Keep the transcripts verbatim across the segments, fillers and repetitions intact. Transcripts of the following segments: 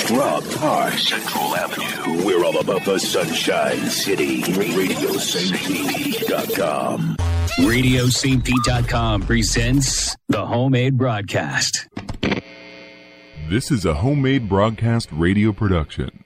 Rob Park, Central Avenue. We're all about the Sunshine City. radio c p dot com. radio c p dot com presents the Homemade Broadcast. This is a Homemade Broadcast radio production.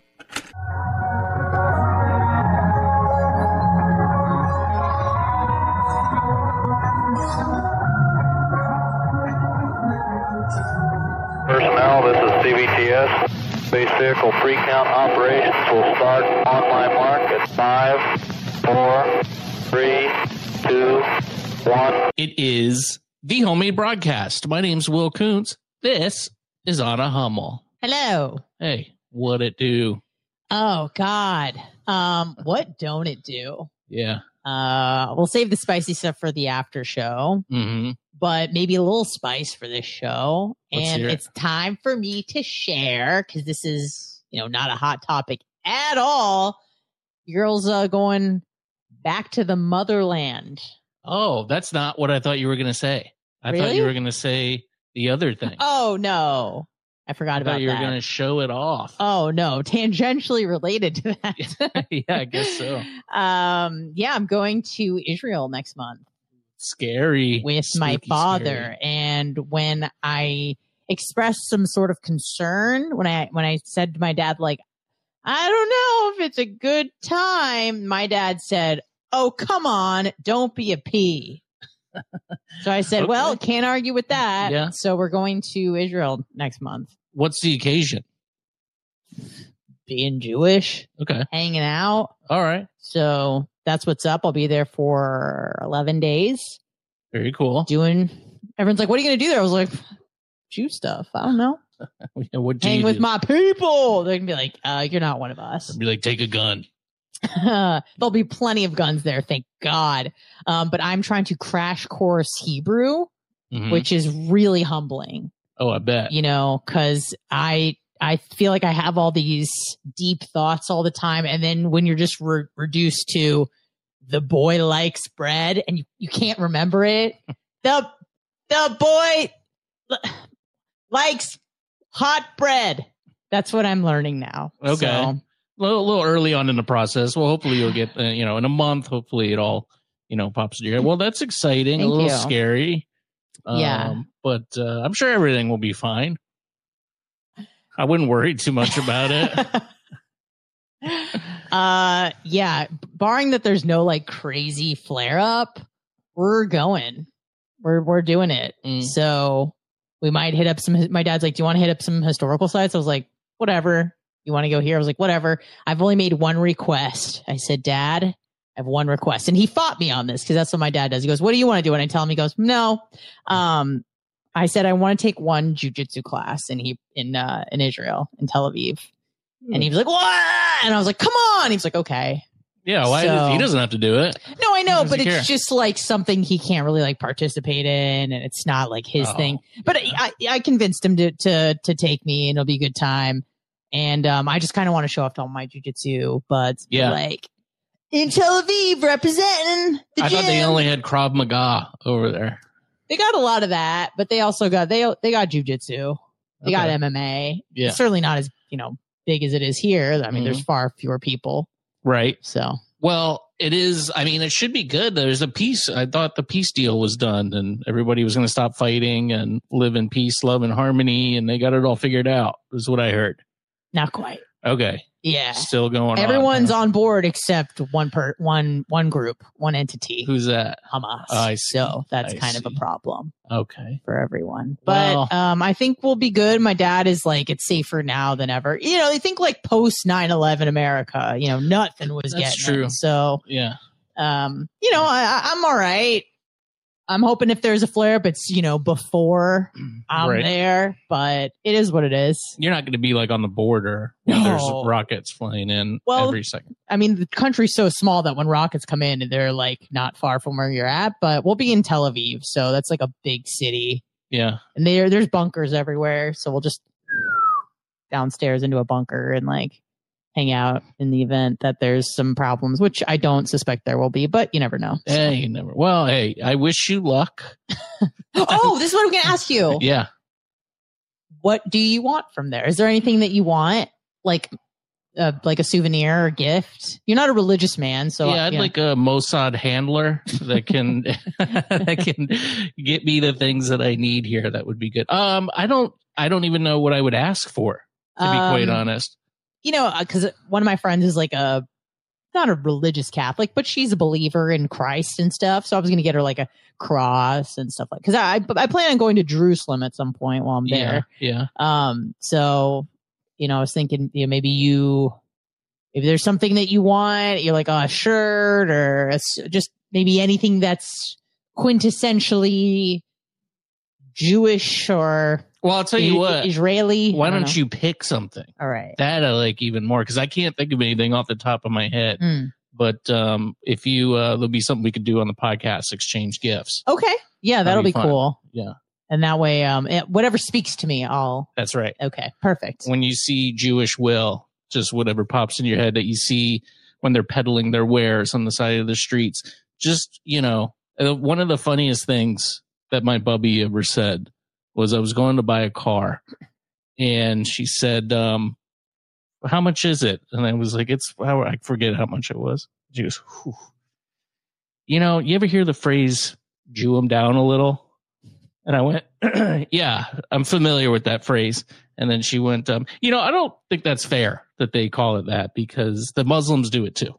Personnel, this is C V T S. Space Vehicle Pre-Count operations will start on my mark at five, four, three, two, one. It is the Homemade Broadcast. My name's Will Koontz. This is Anna Hummel. Hello. Hey, what it do? Oh, God. Um, what don't it do? Yeah. Uh, we'll save the spicy stuff for the after show, Mm-hmm. but maybe a little spice for this show. Let's and hear it. it's time for me to share, because this is, you know, not a hot topic at all. Girls uh, going back to the motherland. Oh, that's not what I thought you were going to say. I thought Really? you were going to say the other thing. Oh, no. I forgot I about thought you were that. going to show it off. Oh, no. Tangentially related to that. Yeah, I guess so. Um, yeah, I'm going to Israel next month Scary. with my Spooky father. scary. And when I expressed some sort of concern, when I when I said to my dad, like, I don't know if it's a good time, my dad said, oh, come on, don't be a pea. So I said, Okay. well, can't argue with that. Yeah. So we're going to Israel next month. What's the occasion? Being Jewish, Okay. hanging out. All right. So that's what's up. I'll be there for eleven days Very cool. doing, everyone's like, what are you going to do there? I was like, Jew stuff. I don't know. What do Hang you with do? my people. They're going to be like, uh, you're not one of us. Be like, take a gun. There'll be plenty of guns there. Thank God. Um, but I'm trying to crash course Hebrew, Mhm. which is really humbling, Oh, I bet. you know, cause I, I feel like I have all these deep thoughts all the time. And then when you're just re- reduced to the boy likes bread and you, you can't remember it, the, the boy li- likes hot bread. That's what I'm learning now. Okay. So, A little, little early on in the process. Well, hopefully you'll get, uh, you know, in a month, hopefully it all, you know, pops together. Well, that's exciting. Thank a little you. scary. Yeah. Um, but uh, I'm sure everything will be fine. I wouldn't worry too much about it. uh, yeah, barring that there's no like crazy flare up, we're going. We're we're doing it. Mm. So we might hit up some. My dad's like, "Do you want to hit up some historical sites?" I was like, "Whatever. You want to go here?" I was like, "Whatever." I've only made one request. I said, "Dad, I have one request," and he fought me on this because that's what my dad does. He goes, "What do you want to do?" And I tell him, he goes, "No." Um, I said, "I want to take one jujitsu class in he in uh, in Israel in Tel Aviv," and he was like, "What?" And I was like, "Come on!" He was like, "Okay." Yeah, why So- he doesn't have to do it. No, I know, Does but he it's care? just like something he can't really like participate in, and it's not like his Oh. thing. But I, I, I convinced him to to to take me, and it'll be a good time. And um, I just kind of want to show off all my jujitsu, but Yeah. like in Tel Aviv representing the I gym. thought they only had Krav Maga over there. They got a lot of that, but they also got they they got jujitsu, they got Okay. M M A. Yeah. It's certainly not as you know big as it is here. I mean, Mhm. there's far fewer people, Right. so. Well, it is. I mean, it should be good. There's a peace. I thought the peace deal was done and everybody was going to stop fighting and live in peace, love, and harmony. And they got it all figured out, is what I heard. Not quite. Okay. Yeah. Still going on. Everyone's huh? on board except one per one one group, one entity, Who's that? Hamas. I see. So that's I kind of a see. problem Okay. for everyone. But Well- um, I think we'll be good. My dad is like, it's safer now than ever. You know, they think like post nine eleven America, you know, nothing was That's getting true. it. So, Yeah. um, you know, I, I- I'm all right. I'm hoping if there's a flare up, it's, you know, before I'm Right. there, but it is what it is. You're not going to be like on the border when there's No. rockets flying in Well, every second. I mean, the country's so small that when rockets come in, they're like not far from where you're at, but we'll be in Tel Aviv. So that's like a big city Yeah. and there, there's bunkers everywhere. So we'll just downstairs into a bunker and like hang out in the event that there's some problems, which I don't suspect there will be, but you never know. So- Hey, you never. Well, hey, I wish you luck. oh, this is what I'm going to ask you. Yeah. what do you want from there? Is there anything that you want? Like, uh, like a souvenir or gift? You're not a religious man, so yeah, I'd you know. like a Mossad handler that can that can get me the things that I need here. That would be good. Um, I don't, I don't even know what I would ask for, to be Um, quite honest. You know, because one of my friends is like a not a religious Catholic, but she's a believer in Christ and stuff. So I was going to get her like a cross and stuff like. Because I I plan on going to Jerusalem at some point while I'm there. Yeah, yeah. Um. So, you know, I was thinking, you know, maybe you, if there's something that you want, you're like, oh, a shirt or a s just maybe anything that's quintessentially Jewish or Well, I'll tell you I- what. Israeli. Why I don't know. you pick something All right. that I like even more? Because I can't think of anything off the top of my head. Mm. But um, if you, uh, there'll be something we could do on the podcast, exchange gifts. Okay. Yeah, that'll That'd be be fun. cool. Yeah, And that way, um, it, whatever speaks to me, I'll. that's right. Okay, perfect. When you see Jewish Will, just whatever pops in your head that you see when they're peddling their wares on the side of the streets. Just, you know, uh, one of the funniest things that my bubby ever said was I was going to buy a car and she said, um, how much is it? And I was like, it's, I forget how much it was. She goes, whew. You know, you ever hear the phrase, Jew 'em down a little? And I went, yeah, I'm familiar with that phrase. And then she went, um, you know, I don't think that's fair that they call it that because the Muslims do it too.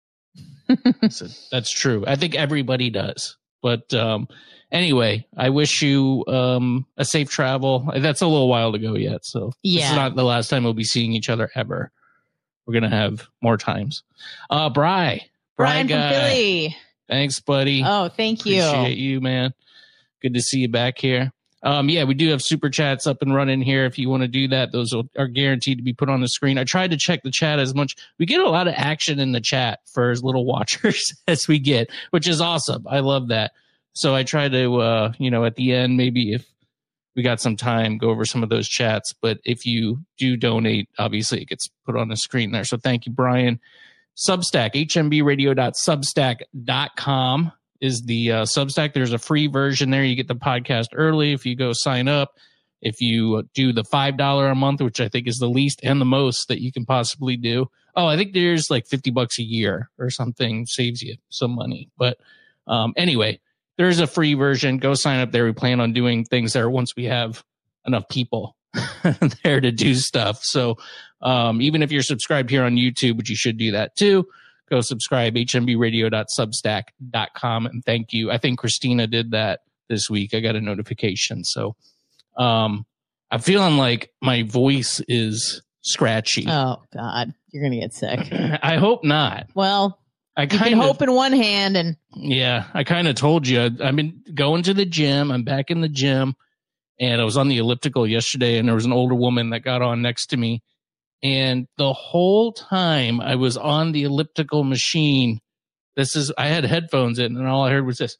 I said, that's true. I think everybody does. But um, anyway, I wish you um, a safe travel. That's a little while to go yet. So Yeah. this is not the last time we'll be seeing each other ever. We're going to have more times. Uh, Bri. Brian Bri from guy. Philly. Thanks, buddy. Oh, thank you. Appreciate you, man. Good to see you back here. Um, yeah, we do have super chats up and running here. If you want to do that, those are guaranteed to be put on the screen. I tried to check the chat as much. We get a lot of action in the chat for as little watchers as we get, which is awesome. I love that. So I try to, uh, you know, at the end, maybe if we got some time, go over some of those chats. But if you do donate, obviously it gets put on the screen there. So thank you, Brian. Substack, h m b radio dot substack dot com is the uh, Substack. There's a free version there. You get the podcast early if you go sign up. If you do the five dollars a month, which I think is the least and the most that you can possibly do. Oh, I think there's like fifty bucks a year or something, saves you some money. But um, anyway, there's a free version. Go sign up there. We plan on doing things there once we have enough people there to do stuff. So um, even if you're subscribed here on YouTube, which you should do that too, go subscribe, h m b radio dot substack dot com. And thank you. I think Christina did that this week. I got a notification. So um, I'm feeling like my voice is scratchy. Oh, God. You're going to get sick. I hope not. Well, I you kind can of hope in one hand and. Yeah, I kind of told you. I've been going to the gym. I'm back in the gym. And I was on the elliptical yesterday, and there was an older woman that got on next to me. And the whole time I was on the elliptical machine, this is, I had headphones in, and all I heard was this.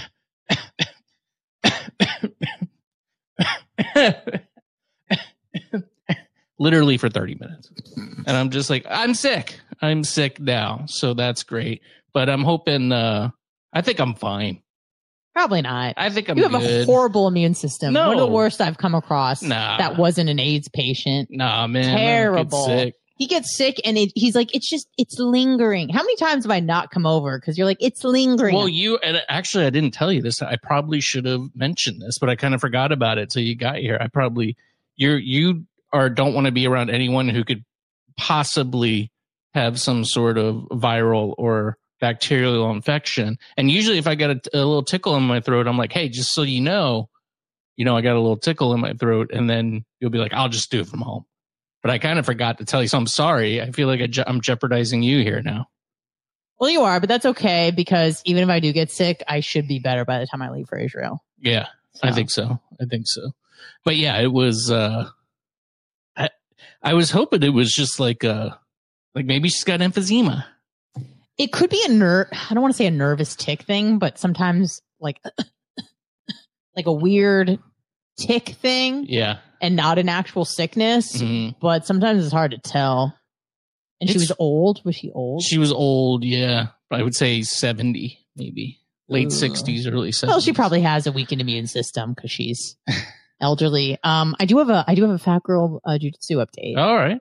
Literally for thirty minutes. And I'm just like, I'm sick. I'm sick now. So that's great. But I'm hoping, uh, I think I'm fine. Probably not. I think I'm you have good. a horrible immune system. No. One of the worst I've come across. Nah. That wasn't an AIDS patient. Nah, man. I don't get Terrible. sick. He gets sick and it, he's like, it's just, it's lingering. How many times have I not come over? Because you're like, it's lingering. Well, you, and actually, I didn't tell you this. I probably should have mentioned this, but I kind of forgot about it till you got here. I probably, you're, you are, don't want to be around anyone who could possibly have some sort of viral or bacterial infection. And usually if I got a, a little tickle in my throat, I'm like, hey, just so you know, you know, I got a little tickle in my throat. And then you'll be like, I'll just do it from home. But I kind of forgot to tell you. So I'm sorry. I feel like I je- I'm jeopardizing you here now. Well, you are, but that's okay because even if I do get sick, I should be better by the time I leave for Israel. Yeah, So. I think so. I think so. But yeah, it was, uh, I, I was hoping it was just like, uh, like maybe she's got emphysema. It could be a nerve. I don't want to say a nervous tick thing, but sometimes like, like a weird tick thing. Yeah. And not an actual sickness, Mhm. but sometimes it's hard to tell. And she It's- was old. Was she old? She was old. Yeah. I would say seventy, maybe late Ugh. sixties, early seventies. Well, she probably has a weakened immune system because she's elderly. Um, I do have a I do have a fat girl uh, jiu-jitsu update. All right.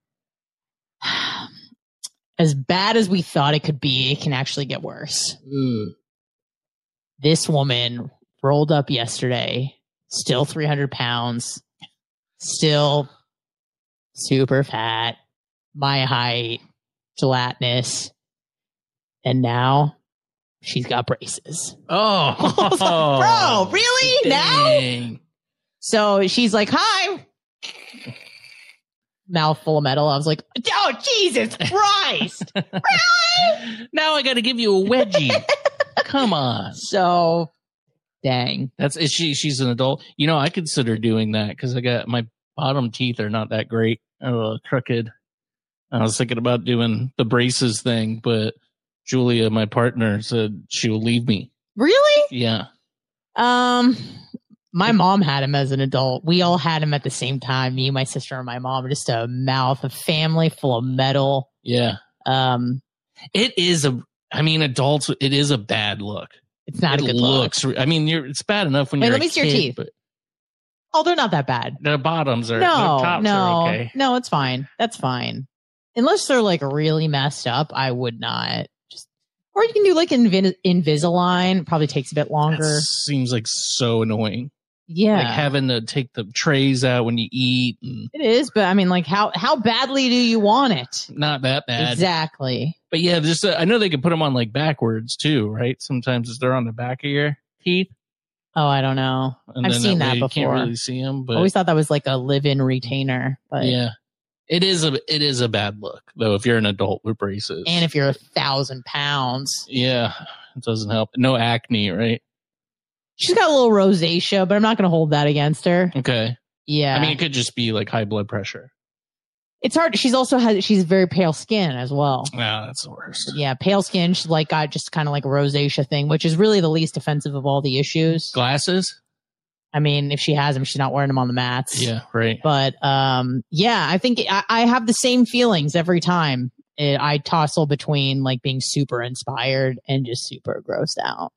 As bad as we thought it could be, it can actually get worse. Mm. This woman rolled up yesterday, still three hundred pounds, still super fat, my height, gelatinous, and now she's got braces. Oh, I was like, bro, really? Dang. Now? So she's like, hi. Mouth full of metal. I was like, oh, Jesus Christ. Really? Now I got to give you a wedgie. Come on. So, dang. That's is she. She's an adult. You know, I consider doing that because I got my bottom teeth are not that great. I'm a little crooked. I was thinking about doing the braces thing, but Julia, my partner, said she will leave me. Really? Yeah. Um, my mom had him as an adult. We all had him at the same time. Me, my sister, and my mom. Just a mouth, a family full of metal. Yeah. Um, it is a. I mean, adults. It is a bad look. It's not it a good looks, look. I mean, you're. It's bad enough when Wait, you're. let a me see your kid, teeth. But oh, they're not that bad. the bottoms are. No, the tops no, are okay. no. It's fine. That's fine. Unless they're like really messed up, I would not. Just or you can do like Invi- Invisalign. Probably takes a bit longer. That seems like so annoying. Yeah, Like having to take the trays out when you eat. And it is. But I mean, like how how badly do you want it? not that bad. Exactly. But yeah, just uh, I know they can put them on like backwards too, right? Sometimes they're on the back of your teeth. Oh, I don't know. And I've then seen that, that way you before. can't really see them, but I always thought that was like a live-in retainer. But yeah, it is a it is a bad look though if you're an adult with braces. and if you're a thousand pounds, yeah, it doesn't help. No acne, right? she's got a little rosacea, but I'm not going to hold that against her. Okay. Yeah, I mean, it could just be like high blood pressure. it's hard. She's also has she's very pale skin as well. Yeah, that's the worst. Yeah, pale skin. She's like got just kind of like a rosacea thing, which is really the least offensive of all the issues. Glasses? I mean, if she has them, she's not wearing them on the mats. Yeah, right. But um, yeah, I think I, I have the same feelings every time. It, I tossle between like being super inspired and just super grossed out.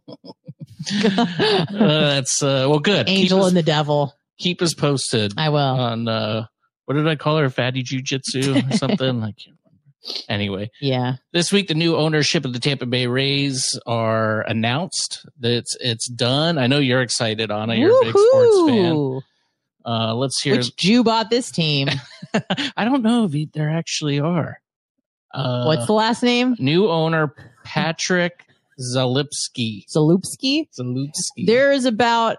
uh, that's uh, well, good. Angel keep and us, the devil. keep us posted. I will. On uh, what did I call her? Fatty Jiu-Jitsu or something? I can't remember. Anyway, Yeah. this week the new ownership of the Tampa Bay Rays are announced. That it's it's done. I know you're excited, Anna. You're a big sports fan. Woohoo! Uh, let's hear. Which Jew bought this team? I don't know if there actually are. Uh, What's the last name? new owner? Patrick Zalipsky. Zalupski. Zalupski. There is about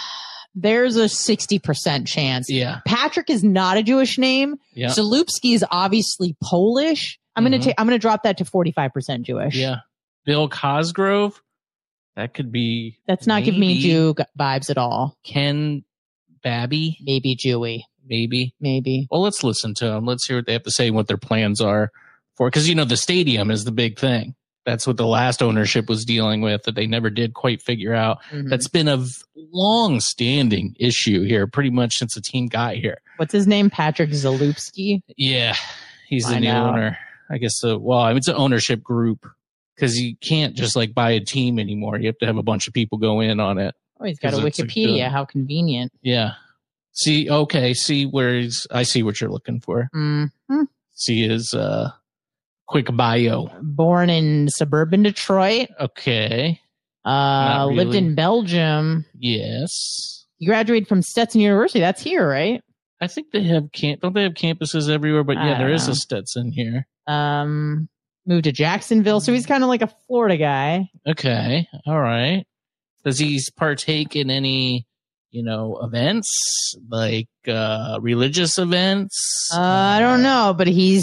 there's a sixty percent chance. Yeah. Patrick is not a Jewish name. Yeah. Zalupski is obviously Polish. I'm gonna Mhm. take. I'm gonna drop that to forty-five percent Jewish. Yeah. Bill Cosgrove. That could be. That's not giving me maybe Jew g- vibes at all. Ken Babby. Maybe Jewy. Maybe. Maybe. Well, let's listen to them. Let's hear what they have to say and what their plans are for. Because, you know, the stadium is the big thing. That's what the last ownership was dealing with that they never did quite figure out. Mhm. That's been a long standing issue here pretty much since the team got here. What's his name? Patrick Zalupski. Yeah. He's the I new know. owner. I guess, uh, well, I mean, it's an ownership group because you can't just like buy a team anymore. You have to have a bunch of people go in on it. Oh, he's got a 'Cause it's a Wikipedia. good- How convenient. Yeah. See, okay. See where he's, I see what you're looking for. Mm-hmm. See his, uh, quick bio. Born in suburban Detroit. Okay. Uh, Not lived really. in Belgium. Yes. You graduated from Stetson University. That's here, right? I think they have camp. Don't they have campuses everywhere? But yeah, I there don't is know. a Stetson here. Um, moved to Jacksonville, so he's kind of like a Florida guy. Okay. All right. Does he partake in any, you know, events like uh, religious events? Uh, I don't know, but he's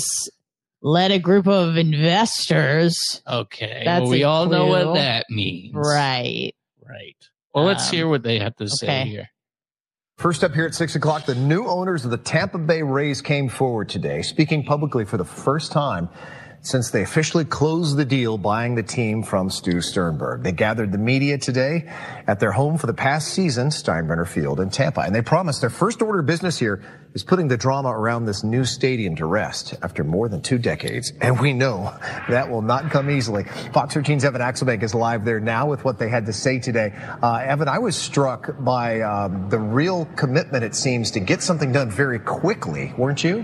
led a group of investors. Okay. That's well, we a all know clue. what that means. Right. Right. Well, let's Um, hear what they have to say okay. here. First up here at six o'clock, the new owners of the Tampa Bay Rays came forward today, speaking publicly for the first time. since they officially closed the deal buying the team from Stu Sternberg. They gathered the media today at their home for the past season, Steinbrenner Field in Tampa. And they promised their first order of business here is putting the drama around this new stadium to rest after more than two decades. And we know that will not come easily. Fox thirteen's Evan Axelbank is live there now with what they had to say today. Uh, Evan, I was struck by um, the real commitment, it seems, to get something done very quickly, weren't you?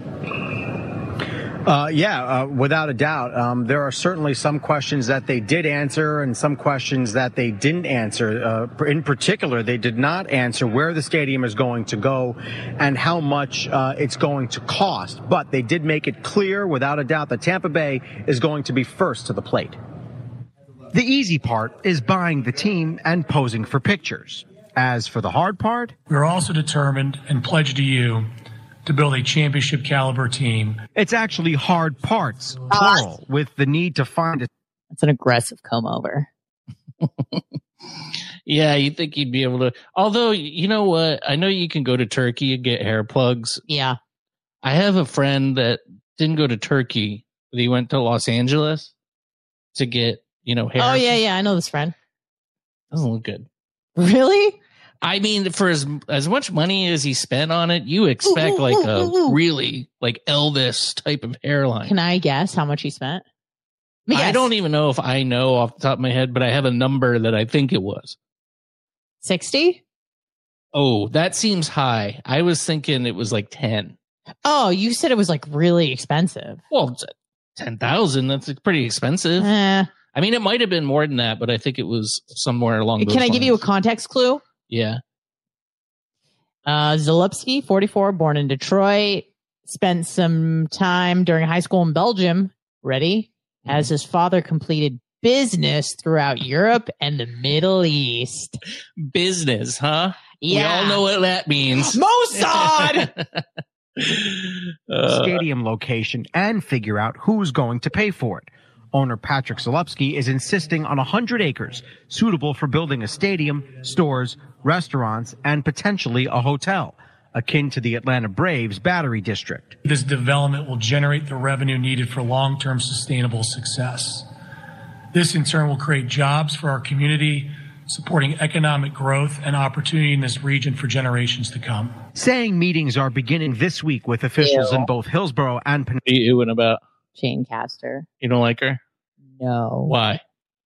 Uh, yeah, uh, without a doubt. Um, there are certainly some questions that they did answer and some questions that they didn't answer. Uh, in particular, they did not answer where the stadium is going to go and how much uh, it's going to cost. But they did make it clear, without a doubt, that Tampa Bay is going to be first to the plate. The easy part is buying the team and posing for pictures. As for the hard part, we're also determined and pledged to you to build a championship caliber team. It's actually hard parts, plural, with the need to find a... That's an aggressive come over. Yeah, you think you'd be able to. Although, you know what? I know you can go to Turkey and get hair plugs. Yeah. I have a friend that didn't go to Turkey, but he went to Los Angeles to get, you know, hair. Oh, yeah, yeah. I know this friend. Doesn't look good. Really? I mean, for as as much money as he spent on it, you expect ooh, ooh, like ooh, a ooh, ooh. really like Elvis type of hairline. Can I guess how much he spent? Yes. Yes. I don't even know if I know off the top of my head, but I have a number that I think it was. sixty? Oh, that seems high. I was thinking it was like ten. Oh, you said it was like really expensive. Well, ten thousand, that's pretty expensive. Eh. I mean, it might have been more than that, but I think it was somewhere along those Can I lines. give you a context clue? Yeah. Uh, Zalupski, forty-four, born in Detroit, spent some time during high school in Belgium. Ready? Mm-hmm. As his father completed business throughout Europe and the Middle East. Business, huh? Yeah. We all know what that means. Mossad! uh, stadium location and figure out who's going to pay for it. Owner Patrick Zalupski is insisting on one hundred acres, suitable for building a stadium, stores, restaurants, and potentially a hotel, akin to the Atlanta Braves Battery District. This development will generate the revenue needed for long-term sustainable success. This, in turn, will create jobs for our community, supporting economic growth and opportunity in this region for generations to come. Saying meetings are beginning this week with officials Ew. in both Hillsborough and Pen- What are you ewing about? Jane Castor. You don't like her? No. Why?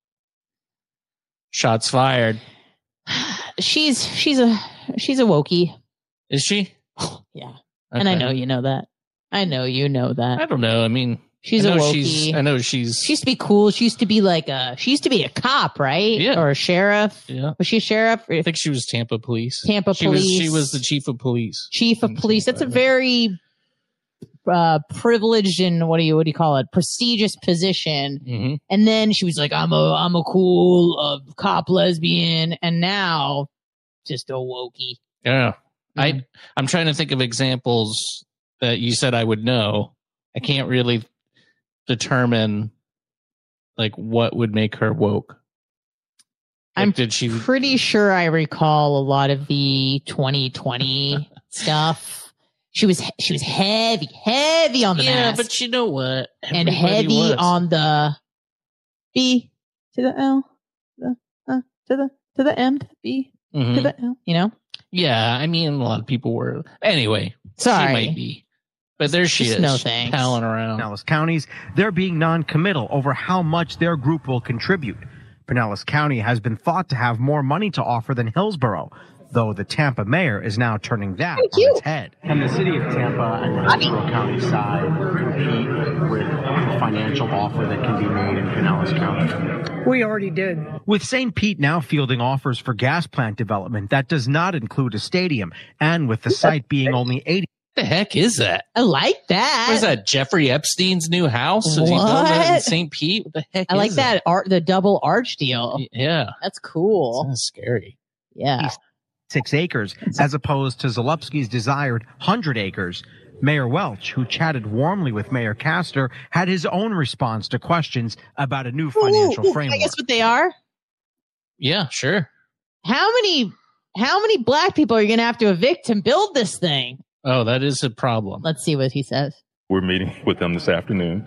Shots fired. She's she's a she's a wokey. Is she? Yeah. Okay. And I know you know that. I know you know that. I don't know. I mean, she's I a know wokey. She's, I know she's. She used to be cool. She used to be like a. She used to be a cop, right? Yeah. Or a sheriff. Yeah. Was she a sheriff? I think she was Tampa Police. Tampa she Police. Was, she was the chief of police. Chief of police. That's a very uh, privileged and what do you what do you call it? Prestigious position. Mm-hmm. And then she was like, "I'm a I'm a cool uh, cop lesbian," and now just a wokey. Yeah. Mm-hmm. I I'm trying to think of examples that you said I would know. I can't really determine like what would make her woke. Like, I'm did she... pretty sure I recall a lot of the twenty twenty stuff. She was she was heavy, heavy on the yeah, mask. but you know what? And Everybody heavy was. on the B to the L, the uh, to the to the M, to the B mm-hmm. to the L. You know? Yeah, I mean, a lot of people were. Anyway, sorry, she might be, but there she Just is, no thanks. palling around. Pinellas counties, they're being non-committal over how much their group will contribute. Pinellas County has been thought to have more money to offer than Hillsborough, though the Tampa mayor is now turning that Thank on you. its head. Can the city of Tampa and the Hillsborough County side compete with the financial offer that can be made in Pinellas County? We already did. With Saint Pete now fielding offers for gas plant development that does not include a stadium, and with the site being only eighty. What the heck is that? I like that. What is that? Jeffrey Epstein's new house? Is he building that in Saint Pete? What the heck? I like is that art, the double arch deal. Yeah, that's cool. That's scary. Yeah, six acres as opposed to Zalupski's desired hundred acres. Mayor Welch, who chatted warmly with Mayor Castor, had his own response to questions about a new financial ooh, framework. I guess what they are. Yeah, sure. How many how many black people are you going to have to evict to build this thing? Oh, that is a problem. Let's see what he says. We're meeting with them this afternoon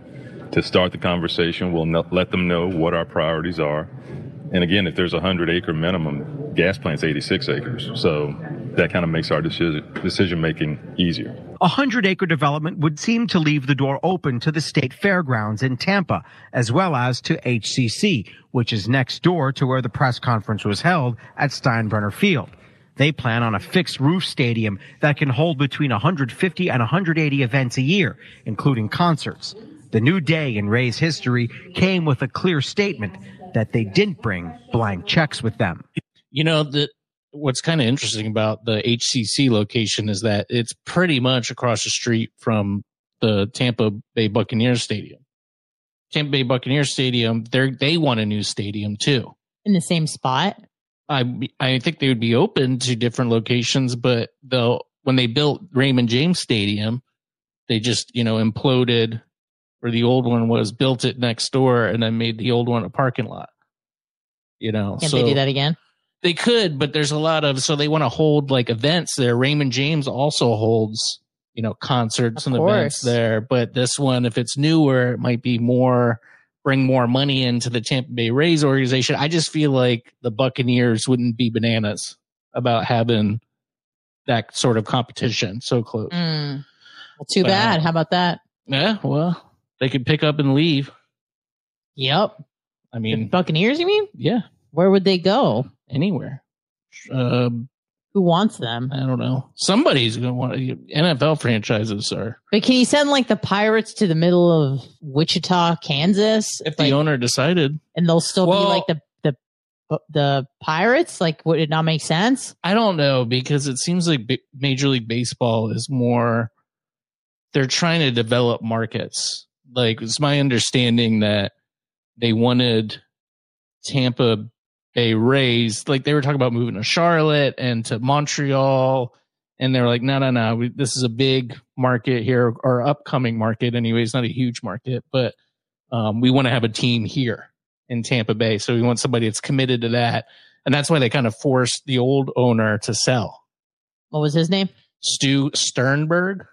to start the conversation. We'll no- let them know what our priorities are. And again, if there's a hundred acre minimum, gas plant's eighty-six acres. So that kind of makes our decision decision making easier. A hundred acre development would seem to leave the door open to the state fairgrounds in Tampa, as well as to H C C, which is next door to where the press conference was held at Steinbrenner Field. They plan on a fixed roof stadium that can hold between one hundred fifty and one hundred eighty events a year, including concerts. The new day in Ray's history came with a clear statement that they didn't bring blank checks with them. You know, the, what's kind of interesting about the H C C location is that it's pretty much across the street from the Tampa Bay Buccaneers Stadium. Tampa Bay Buccaneers Stadium, they they want a new stadium too. In the same spot? I I think they would be open to different locations, but they'll, when they built Raymond James Stadium, they just, you know, imploded where the old one was, built it next door, and then made the old one a parking lot. You know, Can't so they do that again? They could, but there's a lot of, so they want to hold like events there. Raymond James also holds, you know, concerts Of and course. events there. But this one, if it's newer, it might be more, bring more money into the Tampa Bay Rays organization. I just feel like the Buccaneers wouldn't be bananas about having that sort of competition so close. Mm. Well, too But, bad. uh, How about that? Yeah, well, they could pick up and leave. Yep. I mean, The Buccaneers, you mean? yeah, Where would they go? anywhere. Um, Who wants them? I don't know. Somebody's going to want to. N F L franchises are. But can you send like the Pirates to the middle of Wichita, Kansas? If Like, the owner decided, and they'll still Well- be like the the the Pirates? Like, would it not make sense? I don't know, because it seems like B- Major League Baseball is more. They're trying to develop markets. Like, it's my understanding that they wanted Tampa Bay Rays, like they were talking about moving to Charlotte and to Montreal, and they're like, no, no, no, we, this is a big market here, or upcoming market anyway. It's not a huge market, but um, we want to have a team here in Tampa Bay, so we want somebody that's committed to that, and that's why they kind of forced the old owner to sell. What was his name? Stu Sternberg.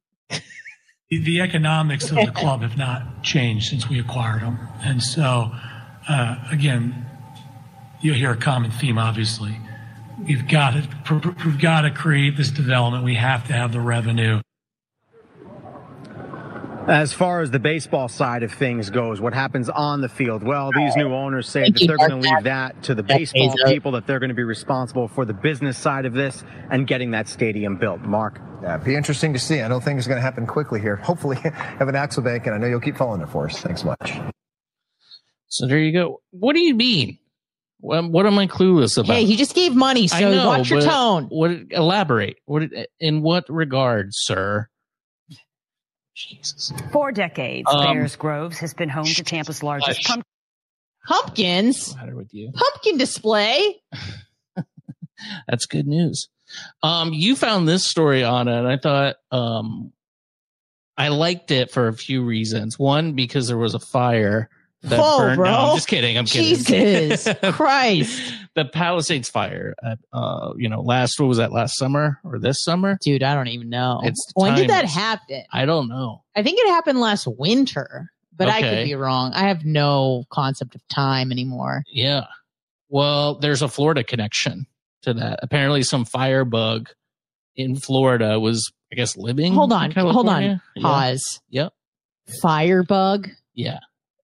The, the economics of the club have not changed since we acquired them. And so, uh, again, you'll hear a common theme, obviously. We've got to, we've got to create this development. We have to have the revenue. As far as the baseball side of things goes, what happens on the field? Well, these new owners say Thank that you, they're going to Mark. leave that to the That baseball pays up. people, that they're going to be responsible for the business side of this and getting that stadium built. Mark? Yeah, it'd be interesting to see. I don't think it's going to happen quickly here. Hopefully, Evan Axelbank, and I know you'll keep following it for us. Thanks much. So there you go. What do you mean? What, what am I clueless about? Hey, he just gave money, so I know, watch your but tone. What? Elaborate. What? In what regard, sir? Jesus. For decades, Um, Bears Groves has been home to Tampa's largest Hush. pumpkin. Pumpkins? What's the matter with you? Pumpkin display? That's good news. Um, you found this story, Anna, and I thought um, I liked it for a few reasons. One, because there was a fire that Whoa, burned. bro. No, I'm just kidding. I'm kidding. I'm kidding. Jesus Christ. The Palisades fire. At, uh, you know, last what was that? Last summer or this summer? Dude, I don't even know. It's when did that timeless. happen? I don't know. I think it happened last winter, but I could Okay. be wrong. I have no concept of time anymore. Yeah. Well, there's a Florida connection to that. Apparently, some firebug in Florida was, I guess, living. Hold in on, hold on. California. Yeah. Pause. Yep. Firebug? Yeah.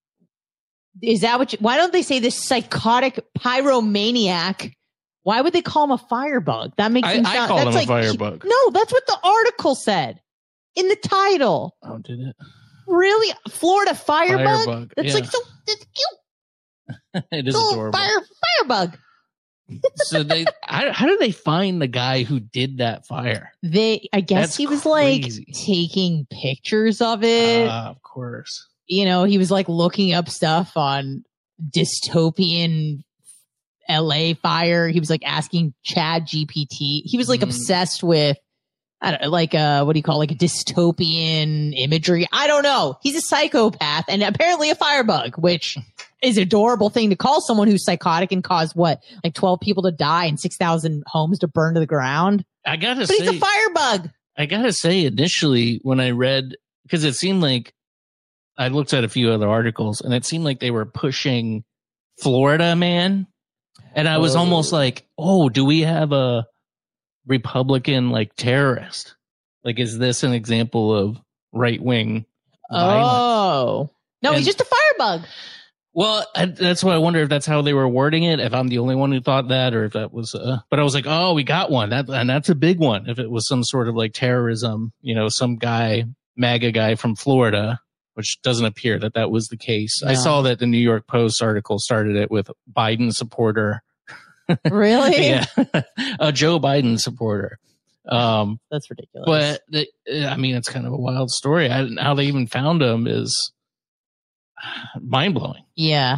Is that what you, why don't they say this psychotic pyromaniac? Why would they call him a firebug? That makes I, him I sound, call him that's a like, firebug. No, that's what the article said in the title. Oh, did it? Really? Florida firebug? Firebug, That's yeah. like so that's cute. It is Little adorable. fire firebug. So they, how, how did they find the guy who did that fire? They I guess That's he was crazy. like taking pictures of it. Ah, of course. You know, he was like looking up stuff on dystopian L A fire. He was like asking Chad G P T. He was like Mm. obsessed with I don't know, like uh what do you call it? Like a dystopian imagery. I don't know. He's a psychopath and apparently a firebug, which is an adorable thing to call someone who's psychotic and cause what, like twelve people to die and six thousand homes to burn to the ground. I gotta But say, he's a firebug. I gotta say, initially when I read, because it seemed like I looked at a few other articles, and it seemed like they were pushing Florida man. And I was oh. almost like, oh, do we have a Republican like terrorist? Like, is this an example of right wing violence? Oh, no, and, he's just a firebug. Well, I, that's why I wonder if that's how they were wording it. If I'm the only one who thought that, or if that was. Uh, but I was like, oh, we got one. That and that's a big one. If it was some sort of like terrorism, you know, some guy, MAGA guy from Florida, which doesn't appear that that was the case. No. I saw that the New York Post article started it with Biden supporter. Really? Yeah, a Joe Biden supporter. Um, that's ridiculous. But the, I mean, it's kind of a wild story. I, how they even found him is mind blowing. Yeah.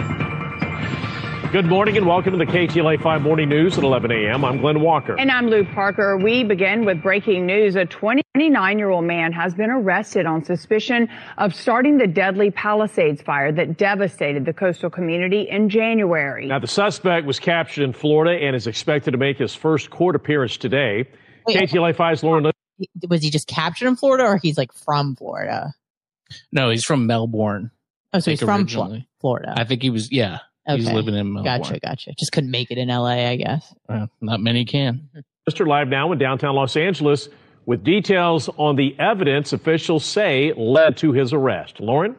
Good morning and welcome to the K T L A five Morning News at eleven a.m. I'm Glenn Walker. And I'm Lou Parker. We begin with breaking news. A twenty-nine-year-old man has been arrested on suspicion of starting the deadly Palisades fire that devastated the coastal community in January. Now, the suspect was captured in Florida and is expected to make his first court appearance today. Wait, K T L A five's Lauren. Was he just captured in Florida, or he's like from Florida? No, he's from Melbourne. Oh, so he's from originally. Florida. I think he was, yeah. Okay. He's living in Melbourne. Gotcha, gotcha. Just couldn't make it in L A, I guess. Uh, not many can. Mister Live now in downtown Los Angeles with details on the evidence officials say led to his arrest. Lauren?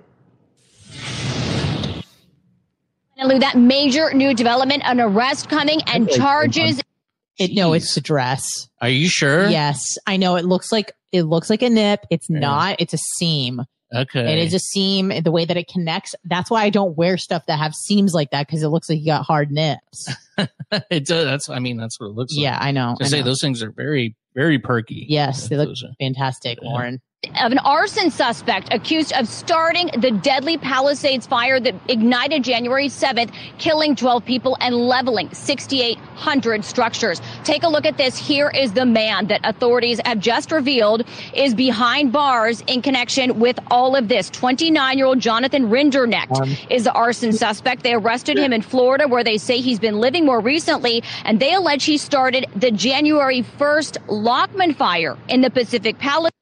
Lou, that major new development, an arrest coming and charges. It, no, it's the dress. Are you sure? Yes, I know. It looks like it looks like a nip. It's yeah. not. It's a seam. Okay. It is a seam. The way that it connects. That's why I don't wear stuff that have seams like that, because it looks like you got hard nips. It does. That's. I mean, that's what it looks like. Yeah, I know. I, I say know. those things are very, very perky. Yes, they look fantastic, yeah. Lauren. Of an arson suspect accused of starting the deadly Palisades fire that ignited January seventh, killing twelve people and leveling sixty-eight hundred structures. Take a look at this. Here is the man that authorities have just revealed is behind bars in connection with all of this. twenty-nine-year-old Jonathan Rinderknecht um, is the arson suspect. They arrested him in Florida, where they say he's been living more recently, and they allege he started the January first Lockman fire in the Pacific Palisades.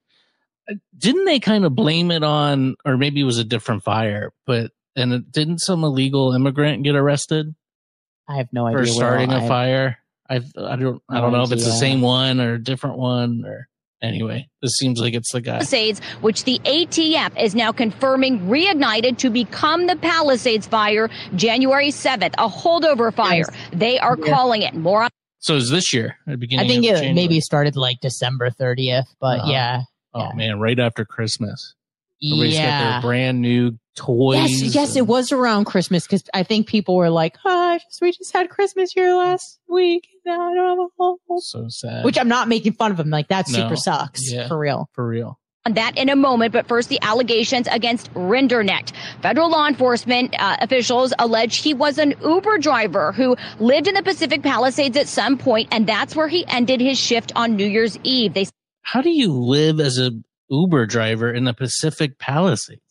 Didn't they kind of blame it on, or maybe it was a different fire, but and it, didn't some illegal immigrant get arrested? I have no idea. For starting a I, fire. I I don't I don't know if it's the same one or a different one, or anyway, this seems like it's the guy. Palisades, which the A T F is now confirming reignited to become the Palisades fire January seventh, a holdover fire. Yes. They are yeah. calling it more. On- so is this year? At the beginning I think of it January? maybe started like December thirtieth, but uh-huh. yeah. Oh yeah. man, right after Christmas. Everybody's yeah. got their brand new toys. Yes, yes, it was around Christmas, because I think people were like, oh, just, we just had Christmas here last week. Now I don't have a home. So sad. Which I'm not making fun of them. Like, that super no. sucks. Yeah. For real. For real. On that in a moment, but first the allegations against Rinderknecht. Federal law enforcement uh, officials allege he was an Uber driver who lived in the Pacific Palisades at some point, and that's where he ended his shift on New Year's Eve. They How do you live as a Uber driver in the Pacific Palisades?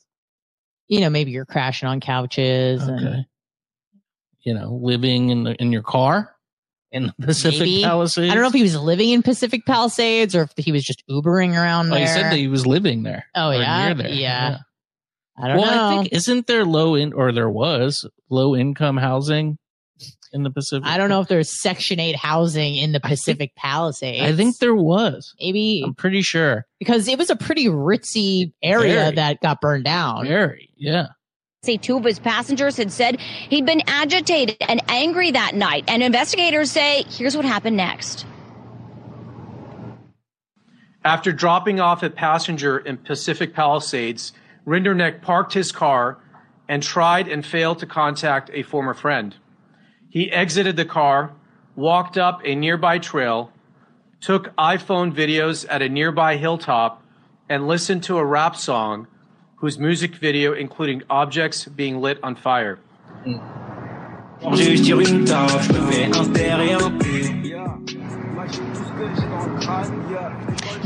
You know, maybe you're crashing on couches. Okay. And, you know, living in the, in your car in the Pacific maybe. Palisades. I don't know if he was living in Pacific Palisades or if he was just Ubering around oh, there. He said that he was living there. Oh, yeah? Near there. Yeah. yeah. I don't well, know. I think, isn't there low in, or there was low income housing in the Pacific? I don't know if there's Section eight housing in the Pacific I think, Palisades. I think there was. Maybe. I'm pretty sure. Because it was a pretty ritzy area Very. that got burned down. Very, yeah. Say two of his passengers had said he'd been agitated and angry that night. And investigators say, here's what happened next. After dropping off a passenger in Pacific Palisades, Rinderknecht parked his car and tried and failed to contact a former friend. He exited the car, walked up a nearby trail, took iPhone videos at a nearby hilltop, and listened to a rap song whose music video including objects being lit on fire.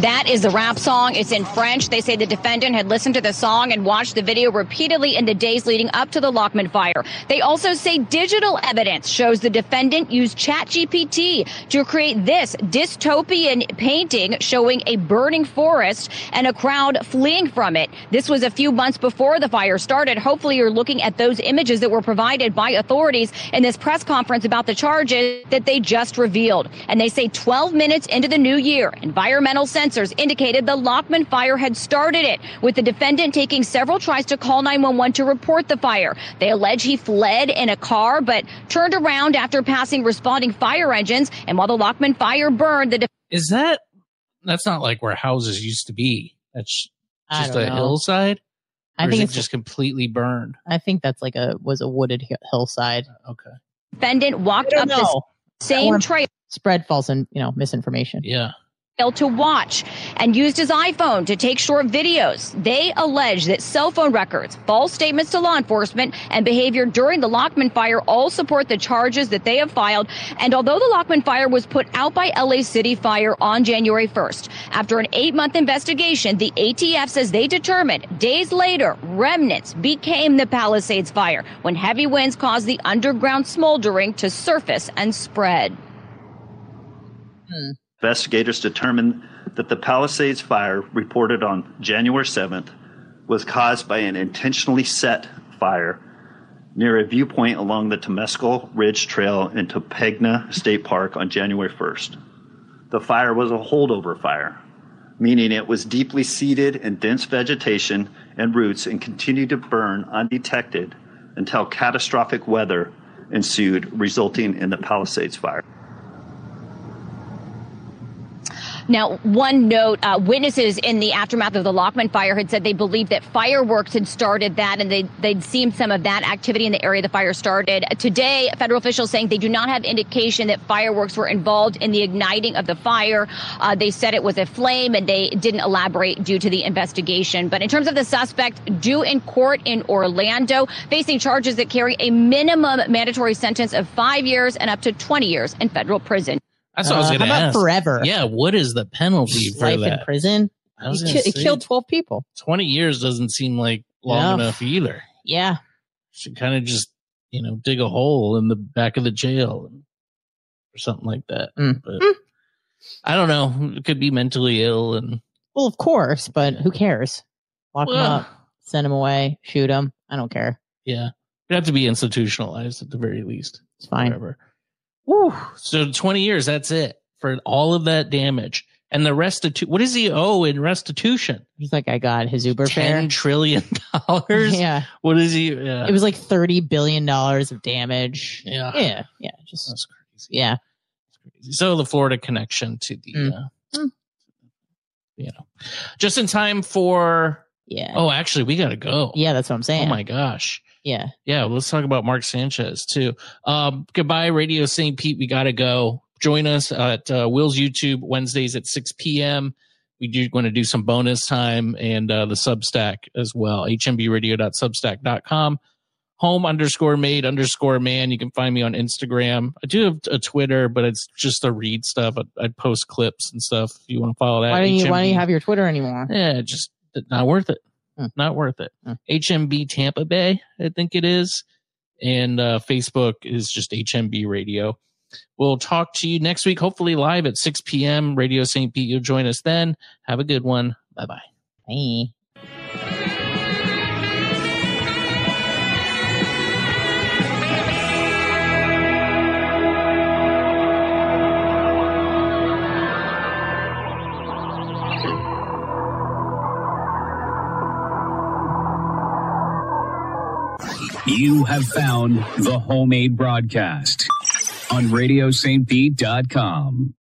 That is the rap song. It's in French. They say the defendant had listened to the song and watched the video repeatedly in the days leading up to the Lockman fire. They also say digital evidence shows the defendant used ChatGPT to create this dystopian painting showing a burning forest and a crowd fleeing from it. This was a few months before the fire started. Hopefully you're looking at those images that were provided by authorities in this press conference about the charges that they just revealed. And they say twelve minutes into the new year, environmental sensors indicated the Lockman fire had started it, with the defendant taking several tries to call nine one one to report the fire. They allege he fled in a car, but turned around after passing responding fire engines. And while the Lockman fire burned, the... Def- Is that... That's not like where houses used to be. That's I just don't a know. hillside? I Or think is it it's just completely burned. I think that's like a was a wooded hi- hillside. Okay. defendant walked up the same trail. Spread false and you know misinformation. Yeah. To watch and used his iPhone to take short videos. They allege that cell phone records, false statements to law enforcement, and behavior during the Lockman fire all support the charges that they have filed. And although the Lockman fire was put out by L A City Fire on January first, after an eight-month investigation, the A T F says they determined days later remnants became the Palisades fire when heavy winds caused the underground smoldering to surface and spread. Hmm. Investigators determined that the Palisades fire reported on January seventh was caused by an intentionally set fire near a viewpoint along the Temescal Ridge Trail in Topanga State Park on January first. The fire was a holdover fire, meaning it was deeply seated in dense vegetation and roots and continued to burn undetected until catastrophic weather ensued, resulting in the Palisades fire. Now, one note, uh, witnesses in the aftermath of the Lockman fire had said they believed that fireworks had started that, and they, they'd seen some of that activity in the area the fire started. Today, federal officials saying they do not have indication that fireworks were involved in the igniting of the fire. Uh, they said it was a flame, and they didn't elaborate due to the investigation. But in terms of the suspect due in court in Orlando, facing charges that carry a minimum mandatory sentence of five years and up to twenty years in federal prison. That's what I was Uh, going to how about ask. forever? Yeah, what is the penalty for Life that? in prison. I was He, gonna ki- he say, killed twelve people. twenty years doesn't seem like long Enough. enough either. Yeah. Should kind of just, you know, dig a hole in the back of the jail or something like that. Mm. But I don't know. It could be mentally ill and Well, of course, but who cares? Lock him Well- up, send him away, shoot him. I don't care. yeah, it'd have to be institutionalized at the very least. It's fine. Whatever. Woo. So twenty years. That's it for all of that damage and the restitu. What does he owe in restitution? He's like, I got his Uber fare. Ten trillion dollars. Yeah. What is he? Yeah. It was like thirty billion dollars of damage. Yeah. Yeah. Yeah. Just That's crazy. yeah. So the Florida connection to the, Mm. uh, you know, just in time for. Yeah. Oh, actually, we got to go. Yeah, that's what I'm saying. Oh my gosh. Yeah. Yeah, let's talk about Mark Sanchez too. Um, goodbye, Radio Saint Pete. We got to go. Join us at uh, Will's YouTube Wednesdays at six p.m. We do want to do some bonus time and uh, the Substack as well. h m b radio dot substack dot com. Home underscore made underscore man. You can find me on Instagram. I do have a Twitter, but it's just to read stuff. I, I post clips and stuff. If you want to follow that, Why don't you H M B why don't you have your Twitter anymore? Yeah, just not worth it. Hmm. Not worth it. Hmm. H M B Tampa Bay, I think it is. And uh, Facebook is just H M B Radio. We'll talk to you next week, hopefully live at six p.m. Radio Saint Pete. You'll join us then. Have a good one. Bye-bye. Bye. You have found the Homemade Broadcast on radio saint pete dot com.